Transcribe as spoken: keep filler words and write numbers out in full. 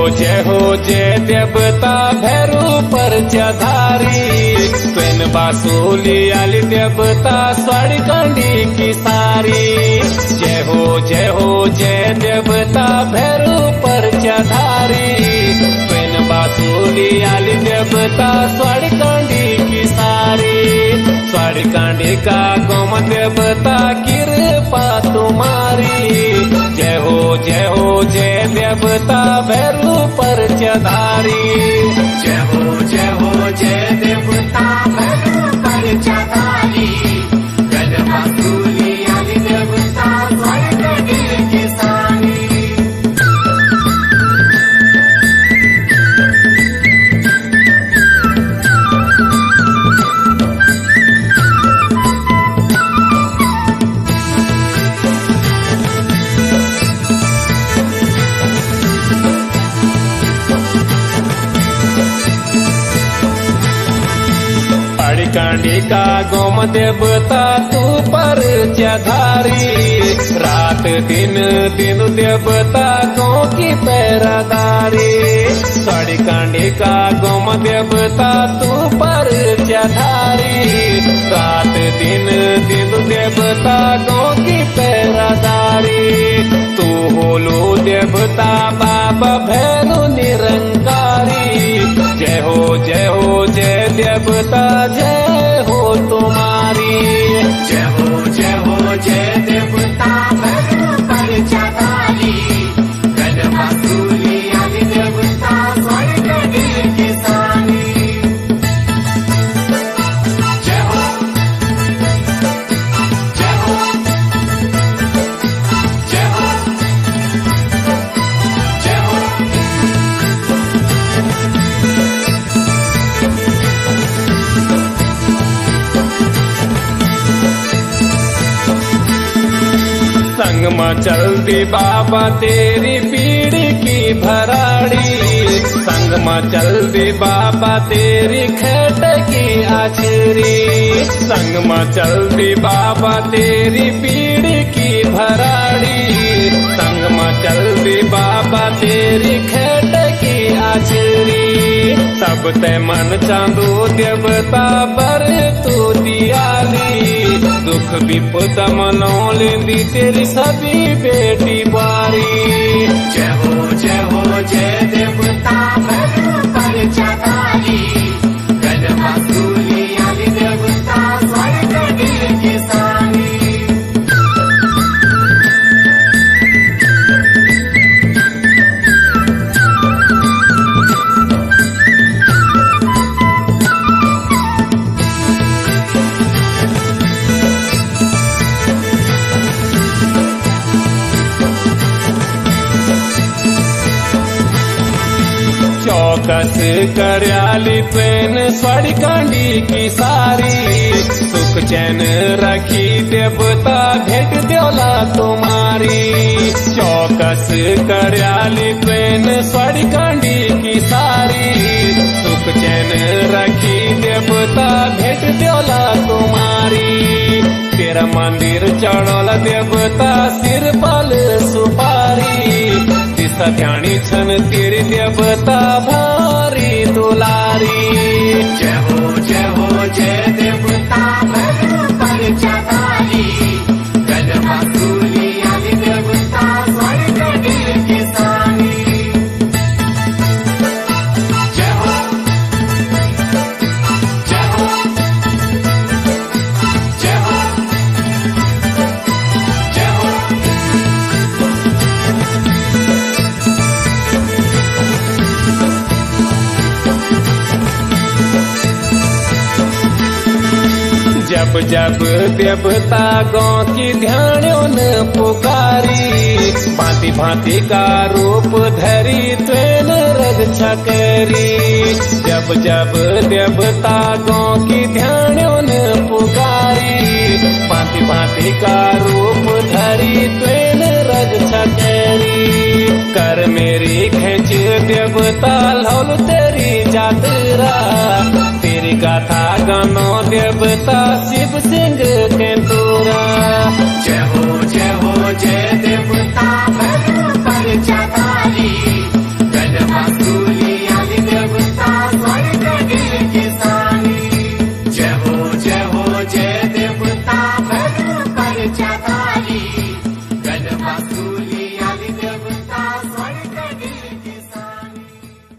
जय हो जय देवता भैरू पर चधारी त्वेन बासुली आली देवता स्वाड़ी कंडी की सारी। जय हो जय हो जय देवता भैरू पर चधारी त्वेन बासुली आली देवता स्वाड़ी कंडी की सारी। स्वाड़ी कांडी का गोम देवता कृपा तुम्हारी। जय हो जय हो जय देवता भैरू पर चधारी। जय हो जय हो जय देवता भैरू पर चधारी त्वेन बासुली आली देवता स्वाड़ी कंडी की सारी। कांडी का गोम देवता तू पर चधारी। रात दिन दिन देवता गौ की पैरादारी। स्वाड़ी कांडी का गोम देवता तू पर चधारी। रात दिन दिन देवता गौ की पैरादारी। तू होलो देवता बाबा भैरू निरंकारी। जय हो जय हो जय देवता जय हो तुम्हारी। जय हो जय हो जय देवता भैरू पर चधारी त्वेन बासुली आली देवता स्वाड़ी कंडी की सारी। जय हो जय हो जय हो जय हो। संग में चलती बाबा तेरी पीढ़ी की भराड़ी। संग में चलती बाबा तेरी खेत की आचरी। संग में चलती बाबा तेरी पीढ़ी की भराड़ी। संग में चलती बाबा तेरी खेत की आचरी। सब ते मन चांदो देवता बर तू दियाली। दुख विपद मनो लेंदी तेरी सभी बेटी बारी। जय हो जय हो जय देवता भैरू पर चधारी त्वेन बासुली आली देवता स्वाड़ी कंडी की सारी। चौकस करयाली त्वेन स्वाड़ी कांडी की सारी। सुख चैन रखी देवता भेट द्योला तुम्हारी। चौकस करयाली त्वेन स्वाड़ी कांडी की सारी। सुख चैन रखी देवता भेट द्योला तुम्हारी। तेरा मंदिर चढ़ोल देवता सिर पल सुपारी। दिशा ध्यानी छन तेरी देवता भारी दुलारी। जय हो जय हो जय देवता भैरू पर चधारी त्वेन बासुली आली देवता स्वाड़ी कंडी की सारी। जय हो जय हो जय हो जय हो। जब जब देवता गौ की ध्यानों न पुकारी। भांति भांति का रूप धरी त्वेन रक्षा करी। जब जब देवता गौ की ध्यानों न पुकारी। भांति भांति का रूप धरी त्वेन रक्षा करी। कर मेरी खेच देवता लौल तेरी जातरा। तेरी गाथा गानो देवता शिव सिंह के